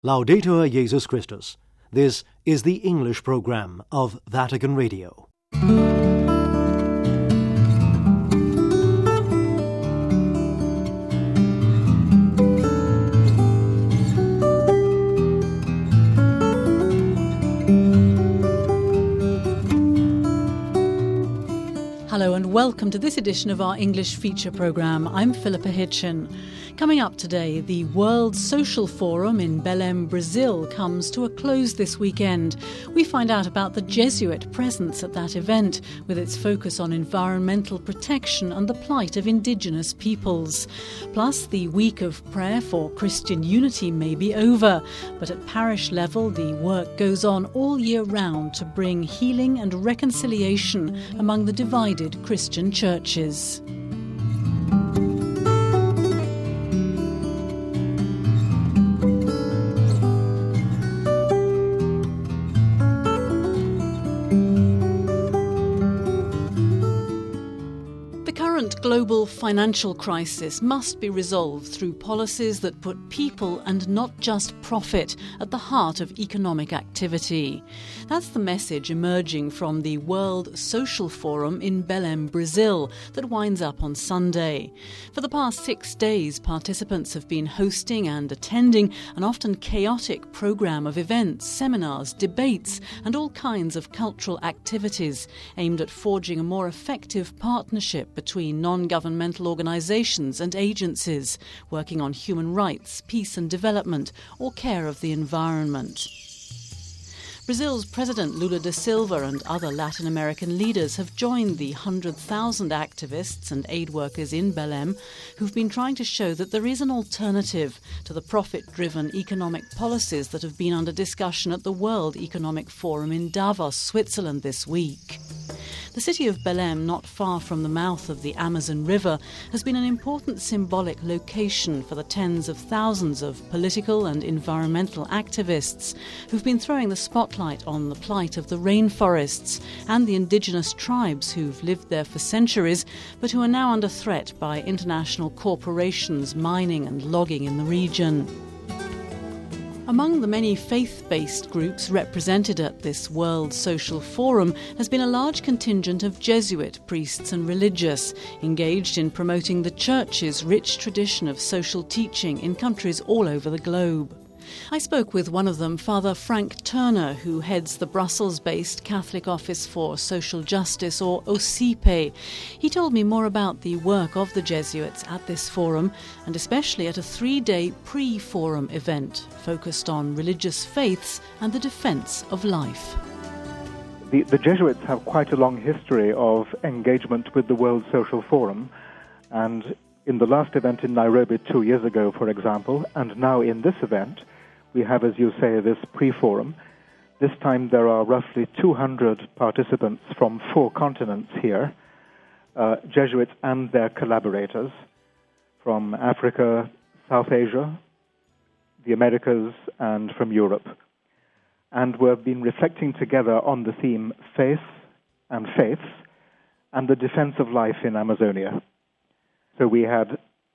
Laudetur Jesus Christus. This is the English program of Vatican Radio. Hello and welcome to this edition of our English feature programme. I'm Philippa Hitchin. Coming up today, the World Social Forum in Belém, Brazil comes to a close this weekend. We find out about the Jesuit presence at that event, with its focus on environmental protection and the plight of indigenous peoples. Plus, the week of prayer for Christian unity may be over, but at parish level the work goes on all year round to bring healing and reconciliation among the divided Christian churches. Global financial crisis must be resolved through policies that put people and not just profit at the heart of economic activity. That's the message emerging from the World Social Forum in Belém, Brazil, that winds up on Sunday. For the past 6 days, participants have been hosting and attending an often chaotic programme of events, seminars, debates and all kinds of cultural activities aimed at forging a more effective partnership between non-governmental organisations and agencies working on human rights, peace and development, or care of the environment. Brazil's President Lula da Silva and other Latin American leaders have joined the 100,000 activists and aid workers in Belém who've been trying to show that there is an alternative to the profit-driven economic policies that have been under discussion at the World Economic Forum in Davos, Switzerland this week. The city of Belém, not far from the mouth of the Amazon River, has been an important symbolic location for the tens of thousands of political and environmental activists who've been throwing the spotlight on the plight of the rainforests and the indigenous tribes who've lived there for centuries but who are now under threat by international corporations mining and logging in the region. Among the many faith-based groups represented at this World Social Forum has been a large contingent of Jesuit priests and religious, engaged in promoting the Church's rich tradition of social teaching in countries all over the globe. I spoke with one of them, Father Frank Turner, who heads the Brussels-based Catholic Office for Social Justice, or OCIPE. He told me more about the work of the Jesuits at this forum, and especially at a 3-day pre-forum event focused on religious faiths and the defence of life. The Jesuits have quite a long history of engagement with the World Social Forum, and in the last event in Nairobi 2 years ago, for example, and now in this event, we have, as you say, this pre-forum. This time there are roughly 200 participants from 4 continents here, Jesuits and their collaborators from Africa, South Asia, the Americas, and from Europe. And we've been reflecting together on the theme faith and faiths and the defense of life in Amazonia. So we had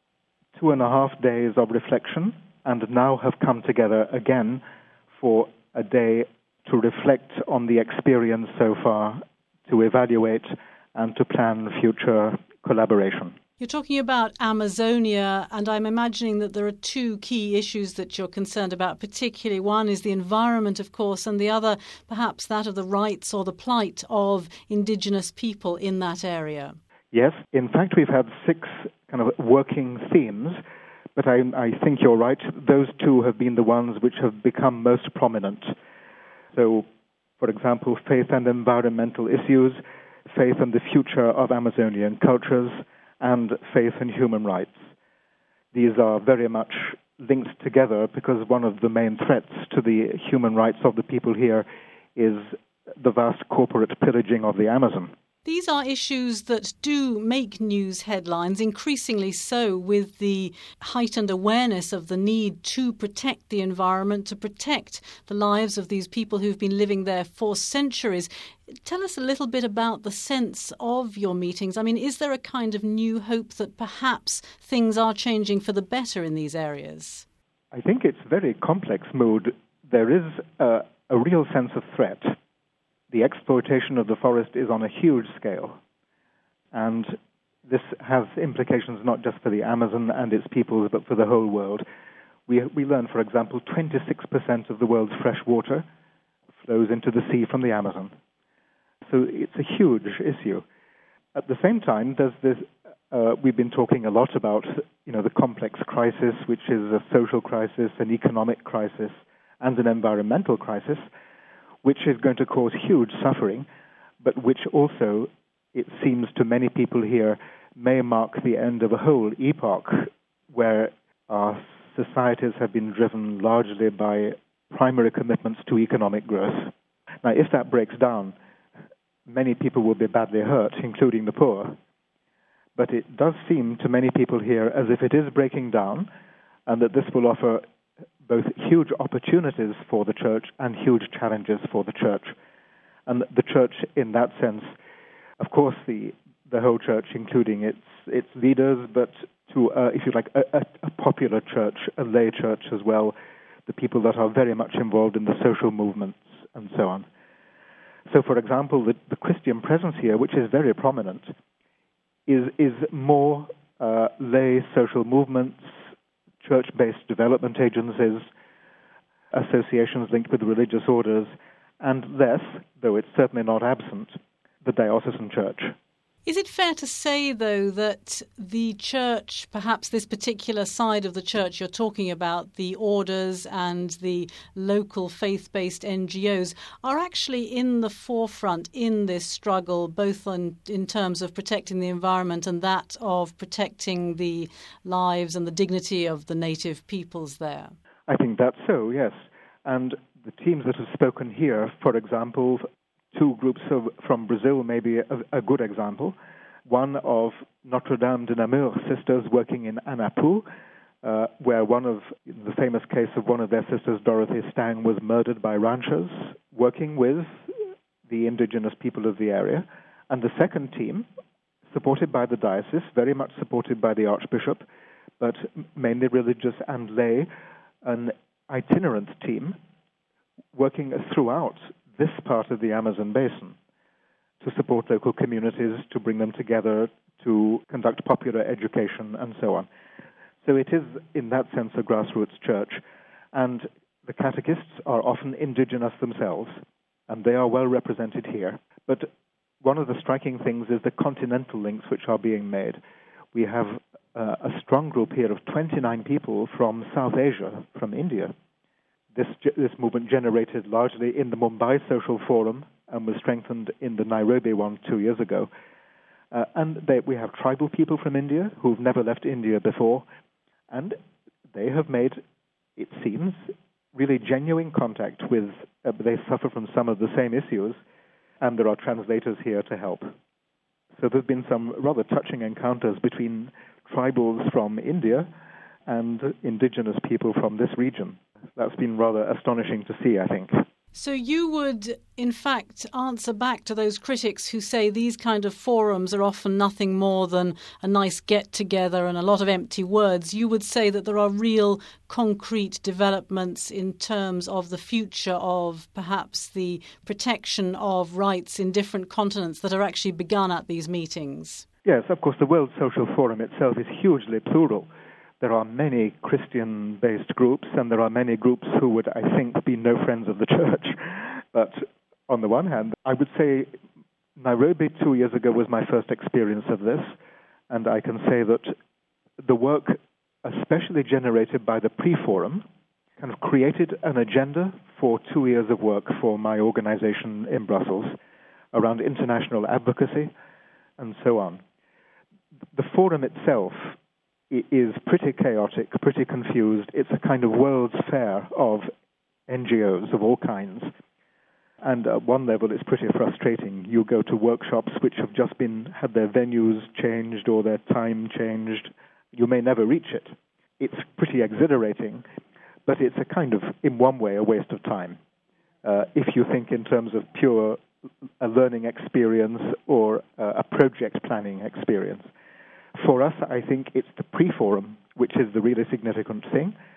2.5 days of reflection and now have come together again for a day to reflect on the experience so far, to evaluate and to plan future collaboration. You're talking about Amazonia, and I'm imagining that there are 2 key issues that you're concerned about, particularly. One is the environment, of course, and the other perhaps that of the rights or the plight of indigenous people in that area. Yes, in fact we've had 6 kind of working themes, but I think you're right. Those 2 have been the ones which have become most prominent. So, for example, faith and environmental issues, faith and the future of Amazonian cultures, and faith and human rights. These are very much linked together because one of the main threats to the human rights of the people here is the vast corporate pillaging of the Amazon. These are issues that do make news headlines, increasingly so with the heightened awareness of the need to protect the environment, to protect the lives of these people who've been living there for centuries. Tell us a little bit about the sense of your meetings. I mean, is there a kind of new hope that perhaps things are changing for the better in these areas? I think it's a very complex mood. There is a real sense of threat. The exploitation of the forest is on a huge scale. And this has implications not just for the Amazon and its peoples, but for the whole world. We learn, for example, 26% of the world's fresh water flows into the sea from the Amazon. So it's a huge issue. At the same time, there's this. We've been talking a lot about, the complex crisis, which is a social crisis, an economic crisis, and an environmental crisis, which is going to cause huge suffering, but which also, it seems to many people here, may mark the end of a whole epoch where our societies have been driven largely by primary commitments to economic growth. Now, if that breaks down, many people will be badly hurt, including the poor. But it does seem to many people here as if it is breaking down, and that this will offer both huge opportunities for the church and huge challenges for the church. And the church, in that sense, of course, the whole church, including its leaders, but to, if you like, a popular church, a lay church as well, the people that are very much involved in the social movements and so on. So, for example, the Christian presence here, which is very prominent, is more lay social movements, church-based development agencies, associations linked with religious orders, and less, though it's certainly not absent, the diocesan church. Is it fair to say, though, that the church, perhaps this particular side of the church you're talking about, the orders and the local faith-based NGOs, are actually in the forefront in this struggle, both in terms of protecting the environment and that of protecting the lives and the dignity of the native peoples there? I think that's so, yes. And the teams that have spoken here, for example, two groups from Brazil may be a good example. One of Notre Dame de Namur sisters working in Anapu, where one of the famous case of one of their sisters, Dorothy Stang, was murdered by ranchers, working with the indigenous people of the area. And the second team, supported by the diocese, very much supported by the Archbishop, but mainly religious and lay, an itinerant team working throughout this part of the Amazon basin to support local communities, to bring them together, to conduct popular education, and so on. So it is, in that sense, a grassroots church. And the catechists are often indigenous themselves, and they are well represented here. But one of the striking things is the continental links which are being made. We have a strong group here of 29 people from South Asia, from India. This movement generated largely in the Mumbai Social Forum and was strengthened in the Nairobi one 2 years ago. We have tribal people from India who've never left India before, and they have made, it seems, really genuine contact with, they suffer from some of the same issues, and there are translators here to help. So there's been some rather touching encounters between tribals from India and indigenous people from this region. That's been rather astonishing to see, I think. So you would, in fact, answer back to those critics who say these kind of forums are often nothing more than a nice get-together and a lot of empty words. You would say that there are real concrete developments in terms of the future of perhaps the protection of rights in different continents that are actually begun at these meetings. Yes, of course, the World Social Forum itself is hugely plural. There are many Christian-based groups, and there are many groups who would, I think, be no friends of the church. But on the one hand, I would say Nairobi 2 years ago was my first experience of this, and I can say that the work, especially generated by the pre-forum, kind of created an agenda for 2 years of work for my organization in Brussels around international advocacy and so on. The forum itself is pretty chaotic, pretty confused. It's a kind of world's fair of NGOs of all kinds. And at one level, it's pretty frustrating. You go to workshops which have just had their venues changed or their time changed. You may never reach it. It's pretty exhilarating, but it's a kind of, in one way, a waste of time. If you think in terms of pure a learning experience or a project planning experience. For us, I think it's the pre-forum which is the really significant thing.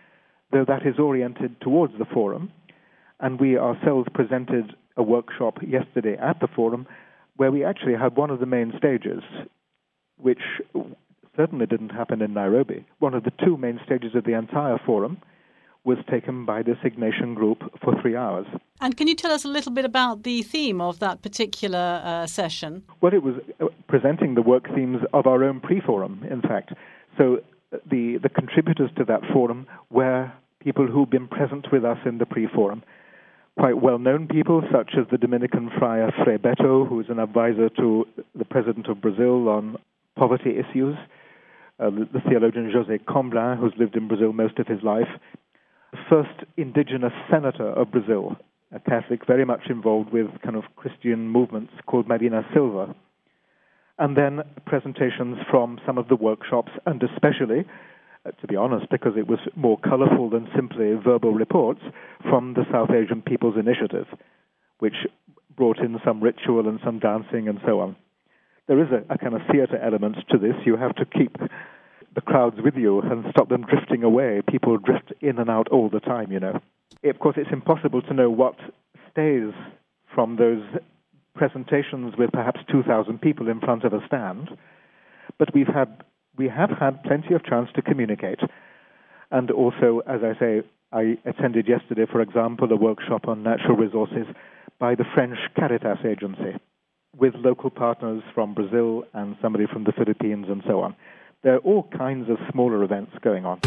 though that is oriented towards the forum. And we ourselves presented a workshop yesterday at the forum where we actually had one of the main stages, which certainly didn't happen in Nairobi. One of the two main stages of the entire forum was taken by this Ignatian group for 3 hours. And can you tell us a little bit about the theme of that particular session? Well, it was presenting the work themes of our own pre-forum, in fact. So the contributors to that forum were people who've been present with us in the pre-forum. Quite well-known people, such as the Dominican friar Frei Beto, who is an advisor to the President of Brazil on poverty issues, the theologian José Comblain, who's lived in Brazil most of his life, the first indigenous senator of Brazil, a Catholic very much involved with kind of Christian movements, called Marina Silva. And then presentations from some of the workshops, and especially, to be honest, because it was more colorful than simply verbal reports, from the South Asian People's Initiative, which brought in some ritual and some dancing and so on. There is a kind of theater element to this. You have to keep the crowds with you and stop them drifting away. People drift in and out all the time, you know. Of course, it's impossible to know what stays from those presentations with perhaps 2,000 people in front of a stand, but we have had plenty of chance to communicate. And also, as I say, I attended yesterday, for example, a workshop on natural resources by the French Caritas Agency, with local partners from Brazil and somebody from the Philippines and so on. There are all kinds of smaller events going on.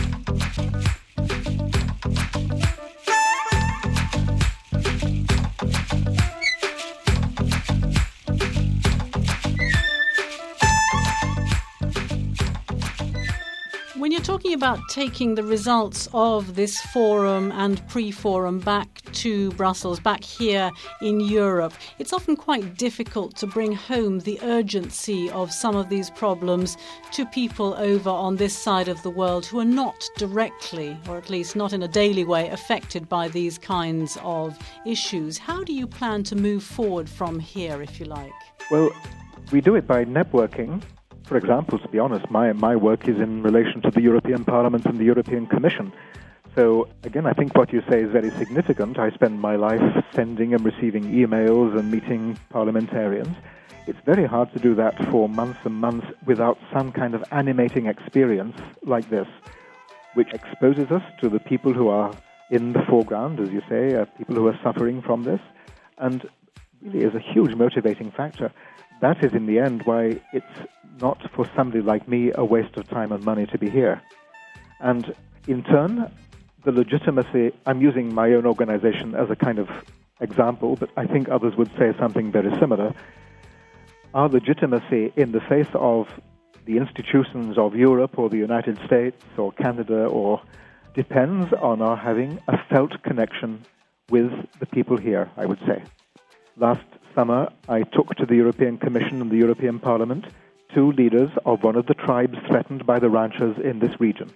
When you're talking about taking the results of this forum and pre-forum back to Brussels, back here in Europe, it's often quite difficult to bring home the urgency of some of these problems to people over on this side of the world who are not directly, or at least not in a daily way, affected by these kinds of issues. How do you plan to move forward from here, if you like? Well, we do it by networking. For example, to be honest, my work is in relation to the European Parliament and the European Commission. So, again, I think what you say is very significant. I spend my life sending and receiving emails and meeting parliamentarians. It's very hard to do that for months and months without some kind of animating experience like this, which exposes us to the people who are in the foreground, as you say, people who are suffering from this, and really is a huge motivating factor. That is, in the end, why it's not for somebody like me a waste of time and money to be here. And in turn, the legitimacy, I'm using my own organization as a kind of example, but I think others would say something very similar. Our legitimacy in the face of the institutions of Europe or the United States or Canada depends on our having a felt connection with the people here, I would say. Last summer, I took to the European Commission and the European Parliament 2 leaders of one of the tribes threatened by the ranchers in this region.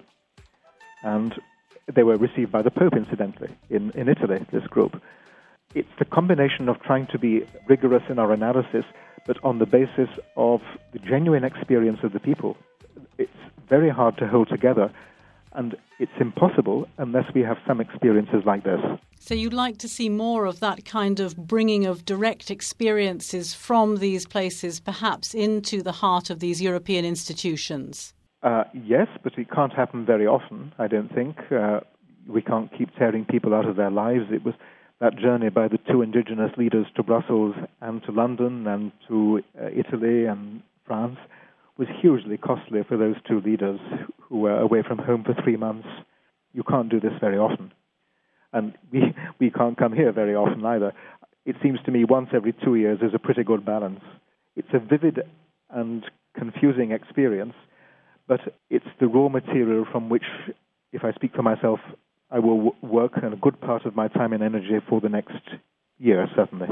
And they were received by the Pope, incidentally, in Italy, this group. It's the combination of trying to be rigorous in our analysis, but on the basis of the genuine experience of the people. It's very hard to hold together, and it's impossible unless we have some experiences like this. So you'd like to see more of that kind of bringing of direct experiences from these places, perhaps into the heart of these European institutions? Yes, but it can't happen very often, I don't think. We can't keep tearing people out of their lives. It was that journey by the 2 indigenous leaders to Brussels and to London and to Italy and France was hugely costly for those 2 leaders who were away from home for 3 months. You can't do this very often. And we can't come here very often either. It seems to me once every 2 years is a pretty good balance. It's a vivid and confusing experience, but it's the raw material from which, if I speak for myself, I will work a good part of my time and energy for the next year, certainly.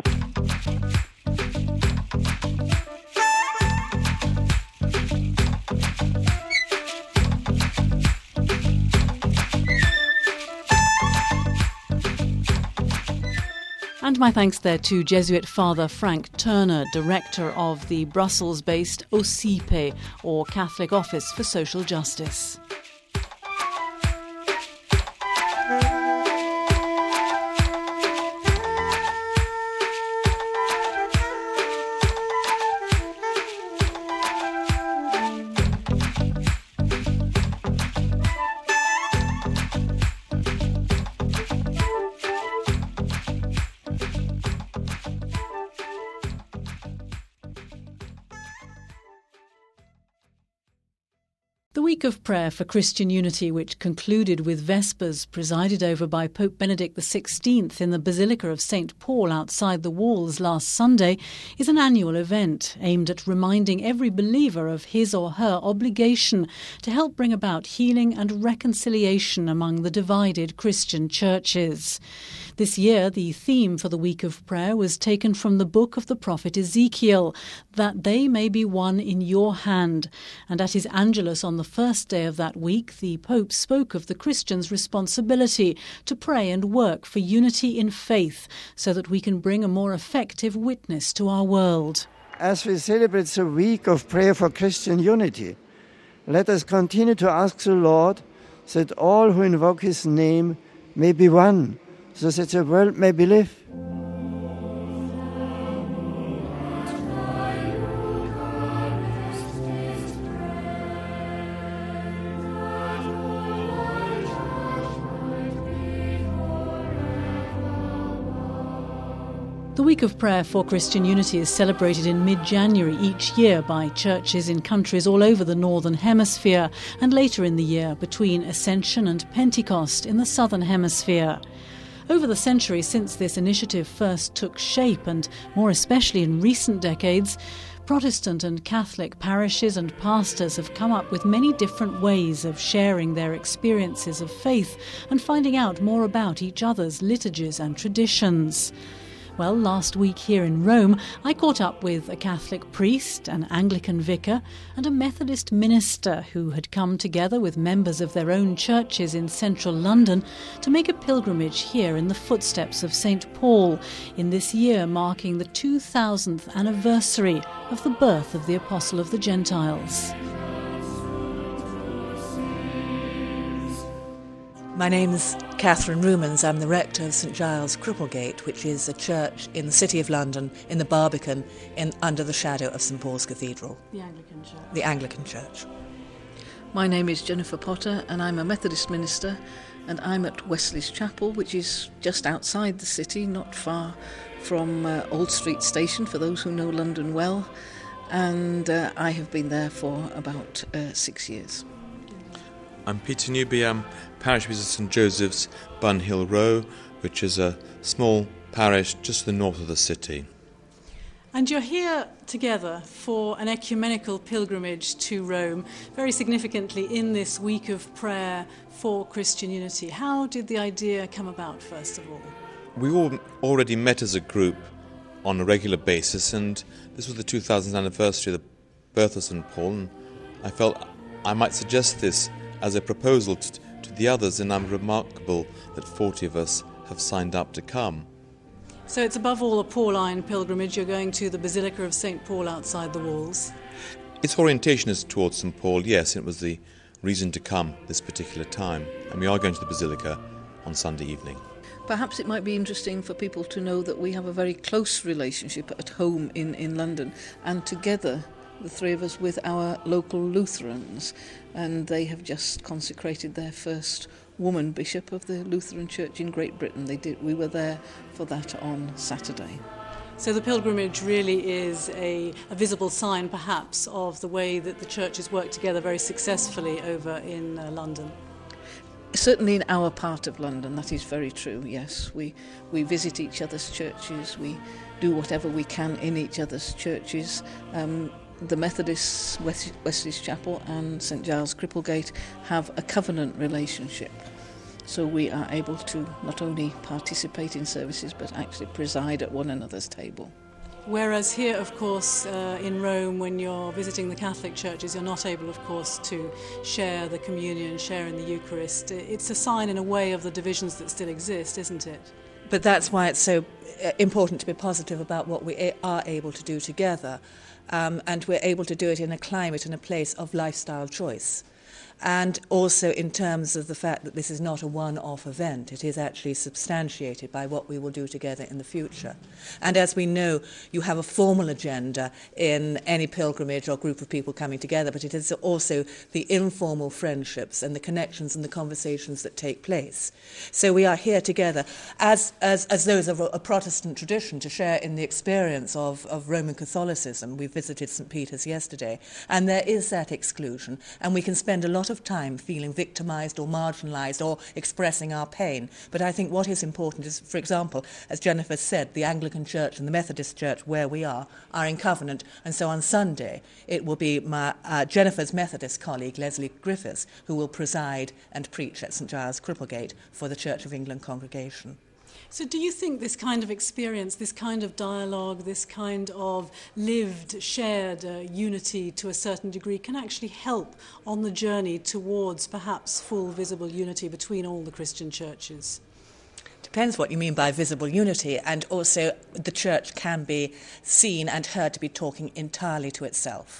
And my thanks there to Jesuit Father Frank Turner, Director of the Brussels-based OSIPE, or Catholic Office for Social Justice. week of prayer for Christian unity, which concluded with Vespers presided over by Pope Benedict XVI in the Basilica of St. Paul outside the walls last Sunday, is an annual event aimed at reminding every believer of his or her obligation to help bring about healing and reconciliation among the divided Christian churches. This year, the theme for the week of prayer was taken from the book of the prophet Ezekiel, that they may be one in your hand. And at his Angelus on the first day of that week, the Pope spoke of the Christian's responsibility to pray and work for unity in faith so that we can bring a more effective witness to our world. As we celebrate the week of prayer for Christian unity, let us continue to ask the Lord that all who invoke his name may be one, so that the world may believe. The Week of Prayer for Christian Unity is celebrated in mid-January each year by churches in countries all over the Northern Hemisphere, and later in the year between Ascension and Pentecost in the Southern Hemisphere. Over the centuries since this initiative first took shape, and more especially in recent decades, Protestant and Catholic parishes and pastors have come up with many different ways of sharing their experiences of faith and finding out more about each other's liturgies and traditions. Well, last week here in Rome, I caught up with a Catholic priest, an Anglican vicar, and a Methodist minister who had come together with members of their own churches in central London to make a pilgrimage here in the footsteps of St. Paul, in this year marking the 2000th anniversary of the birth of the Apostle of the Gentiles. My name's Catherine Rumans. I'm the rector of St Giles Cripplegate, which is a church in the City of London, in the Barbican, under the shadow of St Paul's Cathedral. The Anglican Church. The Anglican Church. My name is Jennifer Potter and I'm a Methodist minister, and I'm at Wesley's Chapel, which is just outside the city, not far from Old Street Station, for those who know London well, and I have been there for about 6 years. I'm Peter Newby. I'm parish priest of St Joseph's, Bunhill Row, which is a small parish just to the north of the city. And you're here together for an ecumenical pilgrimage to Rome, very significantly in this week of prayer for Christian unity. How did the idea come about, first of all? We all already met as a group on a regular basis, and this was the 2000th anniversary of the birth of St Paul, and I felt I might suggest this as a proposal to the others, and I'm remarkable that 40 of us have signed up to come. So it's above all a Pauline pilgrimage. You're going to the Basilica of St Paul outside the walls. Its orientation is towards St Paul, yes, it was the reason to come this particular time, and we are going to the Basilica on Sunday evening. Perhaps it might be interesting for people to know that we have a very close relationship at home in London, and together, the three of us, with our local Lutherans, and they have just consecrated their first woman bishop of the Lutheran Church in Great Britain. We were there for that on Saturday. So the pilgrimage really is a visible sign, perhaps, of the way that the churches work together very successfully over in London. Certainly in our part of London, that is very true, yes. We visit each other's churches, we do whatever we can in each other's churches. The Methodists, Wesley's Chapel and St Giles Cripplegate have a covenant relationship. So we are able to not only participate in services but actually preside at one another's table. Whereas here, of course, in Rome, when you're visiting the Catholic churches, you're not able, of course, to share the communion, share in the Eucharist. It's a sign, in a way, of the divisions that still exist, isn't it? But that's why it's so important to be positive about what we are able to do together. And we're able to do it in a climate and a place of lifestyle choice. And also in terms of the fact that this is not a one-off event, it is actually substantiated by what we will do together in the future. And as we know, you have a formal agenda in any pilgrimage or group of people coming together, but it is also the informal friendships and the connections and the conversations that take place. So we are here together as those of a Protestant tradition to share in the experience of Roman Catholicism. We visited St. Peter's yesterday, and there is that exclusion, and we can spend a lot of time feeling victimised or marginalised or expressing our pain. But I think what is important is, for example, as Jennifer said, the Anglican Church and the Methodist Church where we are in covenant, and so on Sunday it will be Jennifer's Methodist colleague Leslie Griffiths who will preside and preach at St. Giles Cripplegate for the Church of England congregation. So do you think this kind of experience, this kind of dialogue, this kind of lived, shared unity to a certain degree can actually help on the journey towards perhaps full visible unity between all the Christian churches? Depends what you mean by visible unity, and also the church can be seen and heard to be talking entirely to itself.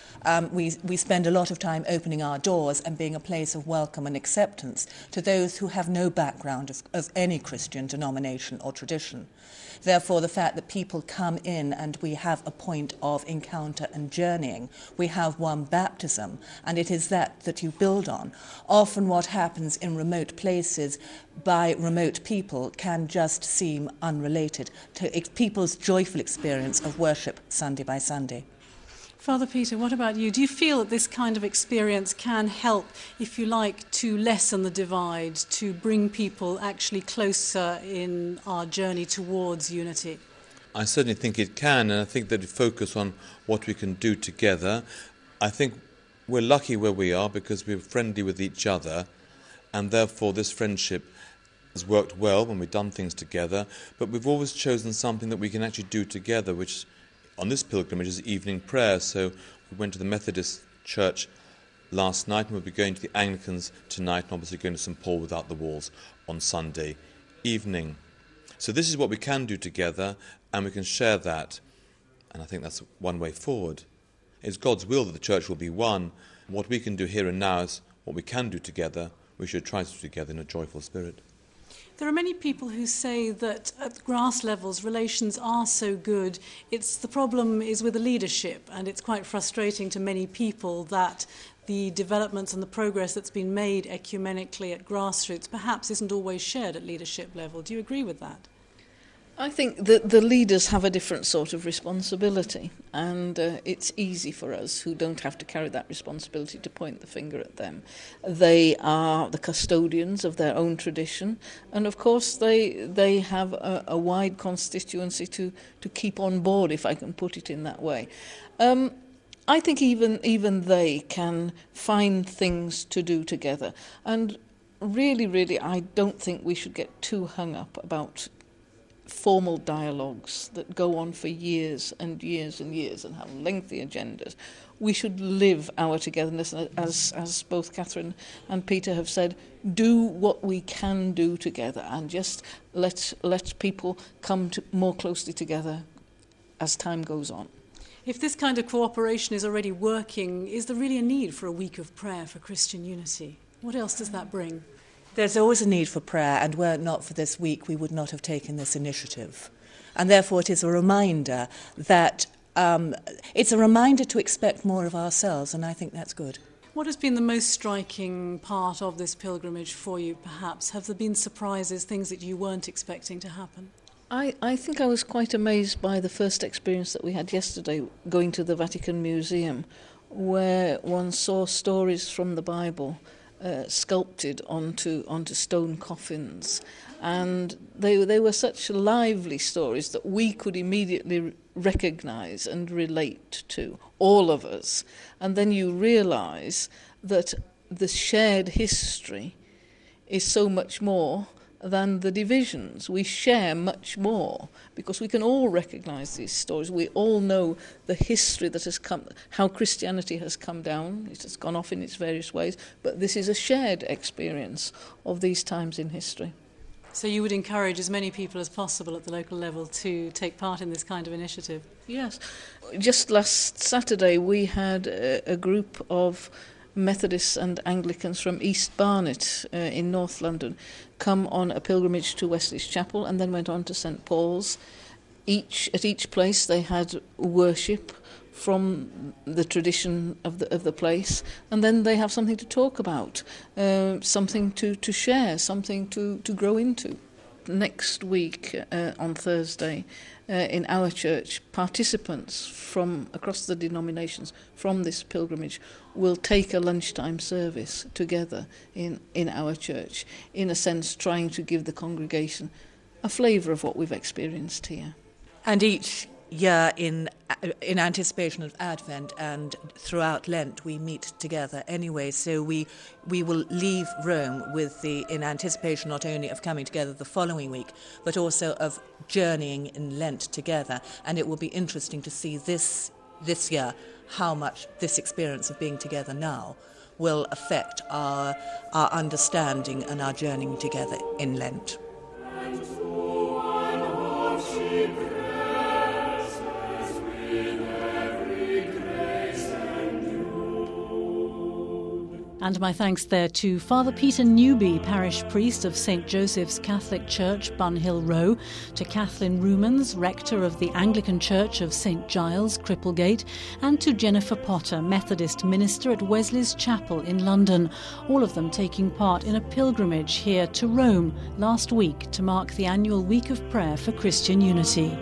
We spend a lot of time opening our doors and being a place of welcome and acceptance to those who have no background of any Christian denomination or tradition. Therefore, the fact that people come in and we have a point of encounter and journeying, we have one baptism, and it is that you build on. Often what happens in remote places by remote people can just seem unrelated to people's joyful experience of worship Sunday by Sunday. Father Peter, what about you? Do you feel that this kind of experience can help, if you like, to lessen the divide, to bring people actually closer in our journey towards unity? I certainly think it can, and I think that we focus on what we can do together. I think we're lucky where we are because we're friendly with each other, and therefore this friendship has worked well when we've done things together, but we've always chosen something that we can actually do together, which on this pilgrimage is evening prayer. So we went to the Methodist Church last night, and we'll be going to the Anglicans tonight, and obviously going to St. Paul Without the Walls on Sunday evening. So this is what we can do together, and we can share that, and I think that's one way forward. It's God's will that the church will be one. What we can do here and now is what we can do together. We should try to do together in a joyful spirit. There are many people who say that at grass levels relations are so good. The problem is with the leadership, and it's quite frustrating to many people that the developments and the progress that's been made ecumenically at grassroots perhaps isn't always shared at leadership level. Do you agree with that? I think that the leaders have a different sort of responsibility, and it's easy for us who don't have to carry that responsibility to point the finger at them. They are the custodians of their own tradition, and of course they have a wide constituency to keep on board, if I can put it in that way. I think even they can find things to do together, and really, I don't think we should get too hung up about formal dialogues that go on for years and years and years and have lengthy agendas. We should live our togetherness, as both Catherine and Peter have said, do what we can do together, and just let people come more closely together as time goes on. If this kind of cooperation is already working, is there really a need for a week of prayer for Christian unity? What else does that bring? There's always a need for prayer, and were it not for this week, we would not have taken this initiative. And therefore it is a reminder that it's a reminder to expect more of ourselves, and I think that's good. What has been the most striking part of this pilgrimage for you, perhaps? Have there been surprises, things that you weren't expecting to happen? I think I was quite amazed by the first experience that we had yesterday, going to the Vatican Museum, where one saw stories from the Bible sculpted onto stone coffins, and they were such lively stories that we could immediately recognise and relate to, all of us. And then you realise that the shared history is so much more than the divisions. We share much more because we can all recognise these stories. We all know the history that has come, how Christianity has come down. It has gone off in its various ways, but this is a shared experience of these times in history. So you would encourage as many people as possible at the local level to take part in this kind of initiative? Yes. Just last Saturday we had a group of Methodists and Anglicans from East Barnet in North London come on a pilgrimage to Wesley's Chapel and then went on to St Paul's. At each place they had worship from the tradition of the place, and then they have something to talk about, something to share, something to grow into. Next week on Thursday in our church, participants from across the denominations from this pilgrimage will take a lunchtime service together in our church, in a sense trying to give the congregation a flavour of what we've experienced here. And each year in anticipation of Advent and throughout Lent we meet together anyway, so we will leave Rome in anticipation not only of coming together the following week but also of journeying in Lent together, and it will be interesting to see this year how much this experience of being together now will affect our understanding and our journeying together in Lent. And my thanks there to Father Peter Newby, parish priest of St Joseph's Catholic Church, Bunhill Row, to Kathleen Rumans, rector of the Anglican Church of St Giles, Cripplegate, and to Jennifer Potter, Methodist minister at Wesley's Chapel in London, all of them taking part in a pilgrimage here to Rome last week to mark the annual Week of Prayer for Christian Unity.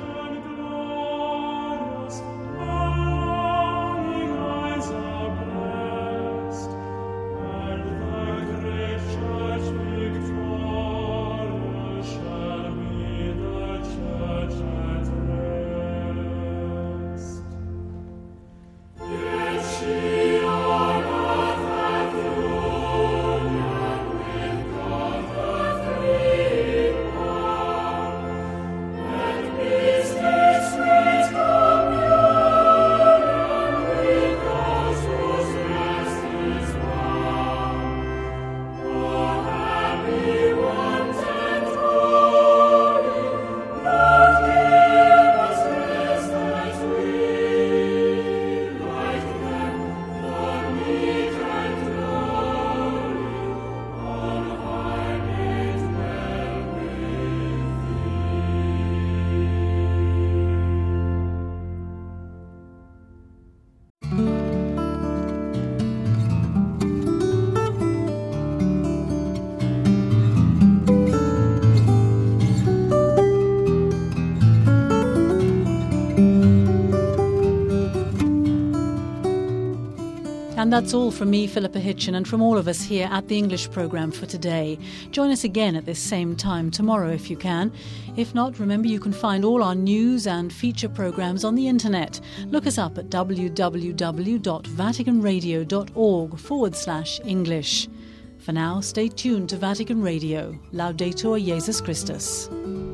And that's all from me, Philippa Hitchin, and from all of us here at the English programme for today. Join us again at this same time tomorrow if you can. If not, remember you can find all our news and feature programmes on the internet. Look us up at www.vaticanradio.org/English. For now, stay tuned to Vatican Radio. Laudetur Jesus Christus.